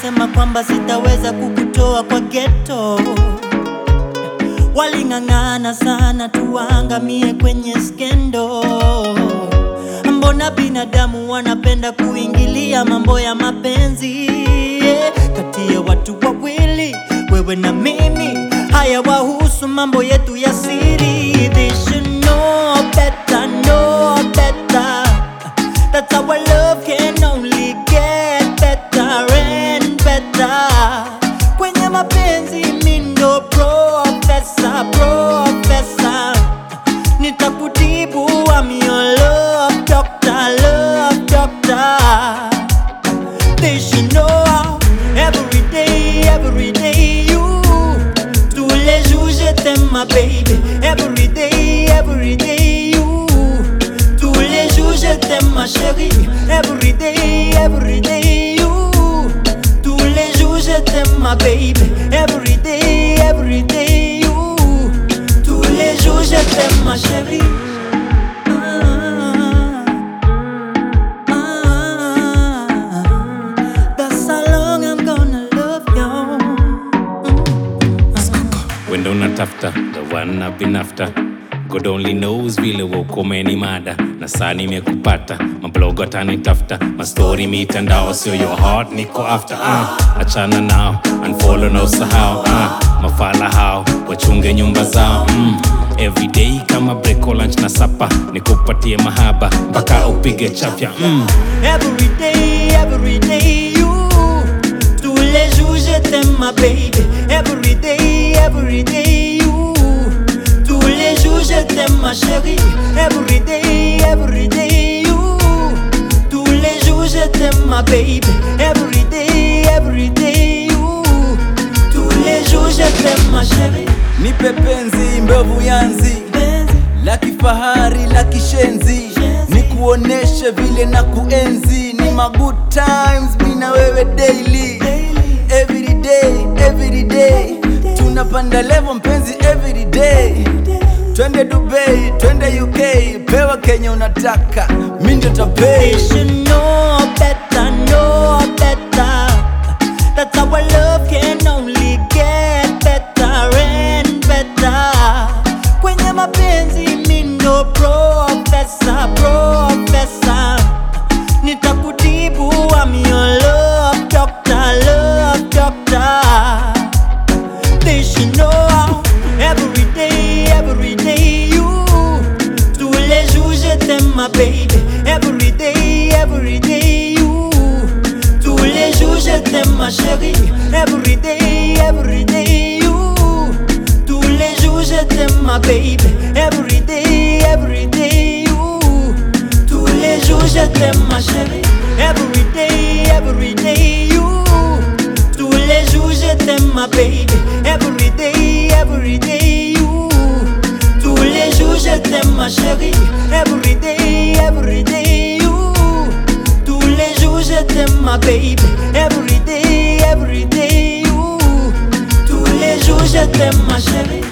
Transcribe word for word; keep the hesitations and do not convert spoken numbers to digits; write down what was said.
walisema kwamba sitaweza kukutoa kwa ghetto. Waling'ang'ana sana tuangamie kwenye skendo. Mbona binadamu wanapenda kuingilia mambo ya mapenzi, yeah. Kati ya watu wawili, wewe na mimi, haya wahusu mambo yetu ya siri. They should know better, know better. That's our love can only get better and better. Kwenye mapenzi mi ndo professor, professor. Nitakutibu, I'm your love doctor, love doctor. They should know every day, every day you. Tous les jours je t'aime ma baby. Every day, every day you. Tous les jours je t'aime ma chérie. Every day, every day you. Tous les jours je t'aime ma baby. Every day, every day you. Tous les jours je t'aime ma chérie. Wendo unatafuta, the one I've been after. God only knows vile wokomeni mada. Na saa nimekupata, mablogo atanitafuta. My story mitandao, sio your heart niko after. uh. Achana nao, unfollow na usahau. uh. Mafala hao, wachunge nyumba zao. mm. Everyday kama break or lunch na sapa. Nikupatie mahaba, mpaka upige chafya. mm. Every day, every day you. Tous les jours je t'aime ma baby. Every day, every day you. Tous les jours je t'aime ma chérie. Every day, every day you. Tous les jours je t'aime ma baby. Every day, every day you. Tous les jours je t'aime ma chérie. Nipe penzi mbovu yanzi, la kifahari la kishenzi, nikuoneshe vile na kuenzi. Ni ma good times mi na wewe daily, every day, every day. Tunapanda level mpenzi every day. Twende Dubai, twende U K, pewa Kenya unataka, mi ndo tapay. They should know better, know better. That's our love can only get better and better. Kwenye mapenzi mi ndo professor, professor. Nitakutibu, I'm your love doctor, love doctor. They should know every day, every day you. Tous les jours je t'aime ma baby. Every day, every day you. Tous les jours je t'aime ma chérie. Every day, every day you. Tous les jours je t'aime ma baby. Every day, every day you. Tous les jours je t'aime ma chérie. Every day, every day you. Tous les jours je t'aime ma baby. Every day, every day you. Tous les jours je t'aime ma chérie. Every day, every day you. Tous les jours je t'aime ma baby. Every day, every day you. Tous les jours je t'aime ma chérie.